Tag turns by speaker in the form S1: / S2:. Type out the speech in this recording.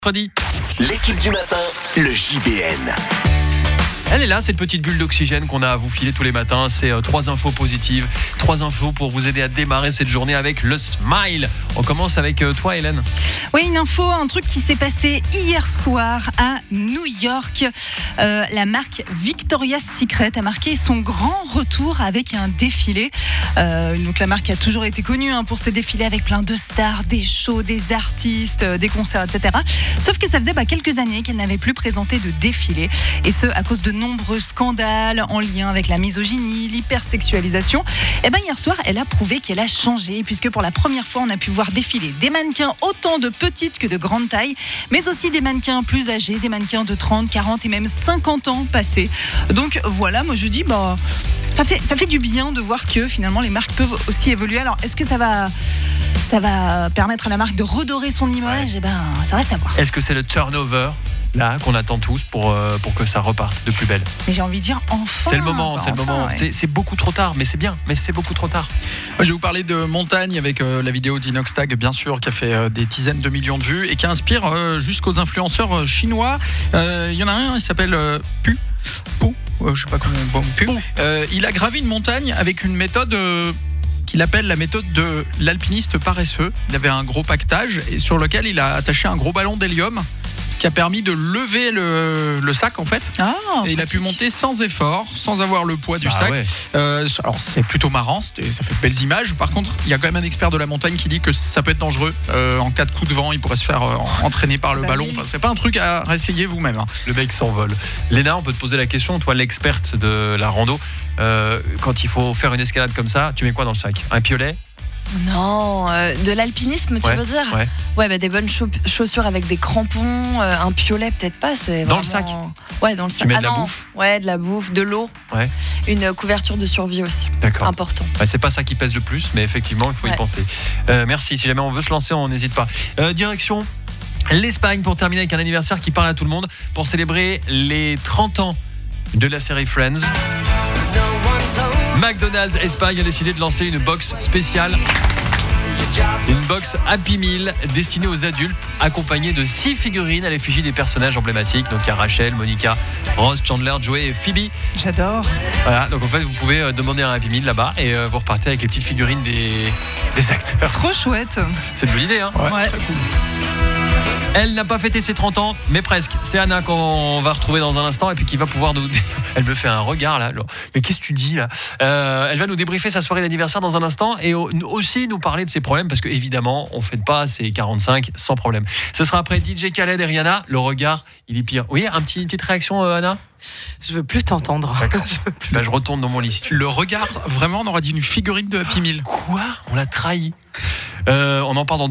S1: L'équipe du matin, le JBN.
S2: Elle est là, cette petite bulle d'oxygène qu'on a à vous filer tous les matins. C'est 3 infos positives, 3 infos pour vous aider à démarrer cette journée avec le smile. On commence avec toi, Hélène.
S3: Oui, une info, un truc qui s'est passé hier soir à New York. La marque Victoria's Secret a marqué son grand retour avec un défilé. Donc la marque a toujours été connue pour ses défilés avec plein de stars, des shows, des artistes, des concerts, etc. Sauf que ça faisait quelques années qu'elle n'avait plus présenté de défilé. Et ce, à cause de nombreux scandales en lien avec la misogynie, l'hypersexualisation. Et hier soir, elle a prouvé qu'elle a changé, puisque pour la première fois, on a pu voir défiler des mannequins autant de petites que de grandes tailles, mais aussi des mannequins plus âgés, des mannequins de 30, 40 et même 50 ans passés. Donc voilà, moi je dis, ça fait du bien de voir que finalement les marques peuvent aussi évoluer. Alors est-ce que ça va permettre à la marque de redorer son image? Ça reste à voir.
S2: Est-ce que c'est le turnover là qu'on attend tous pour que ça reparte de plus belle?
S3: Mais j'ai envie de dire enfin.
S2: C'est le moment,
S3: Ouais.
S2: C'est beaucoup trop tard, mais c'est bien, mais c'est beaucoup trop tard.
S4: Moi, je vais vous parler de montagne avec la vidéo d'Inoxtag, bien sûr, qui a fait des dizaines de millions de vues et qui inspire jusqu'aux influenceurs chinois. Il y en a un, il s'appelle Pu. Je sais pas comment. Pu. Il a gravi une montagne avec une méthode qu'il appelle la méthode de l'alpiniste paresseux. Il avait un gros paquetage et sur lequel il a attaché un gros ballon d'hélium qui a permis de lever le sac en fait. Et il a pu monter sans effort, sans avoir le poids du sac.
S2: Ouais.
S4: Alors c'est plutôt marrant, ça fait de belles images. Par contre, il y a quand même un expert de la montagne qui dit que ça peut être dangereux. En cas de coup de vent, il pourrait se faire entraîner par le ballon. Enfin, c'est pas un truc à essayer vous-même.
S2: Le mec s'envole. Léna, on peut te poser la question, toi l'experte de la rando, quand il faut faire une escalade comme ça, tu mets quoi dans le sac? Un piolet?
S5: Non, de l'alpinisme, tu veux dire? Ouais, des bonnes chaussures avec des crampons, un piolet peut-être pas. C'est
S2: dans
S5: vraiment...
S2: le sac?
S5: Ouais, dans le sac.
S2: Tu mets de la bouffe?
S5: Ouais, de la bouffe, de l'eau.
S2: Ouais.
S5: Une couverture de survie aussi.
S2: D'accord.
S5: Important.
S2: C'est pas ça qui pèse le plus, mais effectivement, il faut y penser. Merci, si jamais on veut se lancer, on n'hésite pas. Direction l'Espagne pour terminer avec un anniversaire qui parle à tout le monde, pour célébrer les 30 ans de la série Friends. McDonald's Espagne a décidé de lancer une box spéciale. Une box Happy Meal destinée aux adultes, accompagnée de 6 figurines à l'effigie des personnages emblématiques. Donc il y a Rachel, Monica, Ross, Chandler, Joey et Phoebe.
S3: J'adore.
S2: Voilà, donc en fait vous pouvez demander un Happy Meal là-bas et vous repartez avec les petites figurines des acteurs.
S3: Trop chouette.
S2: C'est une bonne idée, hein?
S3: Ouais.
S4: Très cool.
S2: Elle n'a pas fêté ses 30 ans, mais presque. C'est Anna qu'on va retrouver dans un instant et puis qui va pouvoir nous... Elle me fait un regard là. Mais qu'est-ce que tu dis là? Elle va nous débriefer sa soirée d'anniversaire dans un instant et aussi nous parler de ses problèmes parce qu'évidemment, on ne fête pas ses 45 sans problème. Ce sera après DJ Khaled et Rihanna. Le regard, il est pire. Oui, une petite réaction, Anna?
S6: Je veux plus t'entendre.
S2: D'accord. Là, je retourne dans mon lit. Si tu...
S4: Le regard, vraiment, on aurait dit une figurine de Happy Meal.
S2: Quoi? On l'a trahi. On en parle dans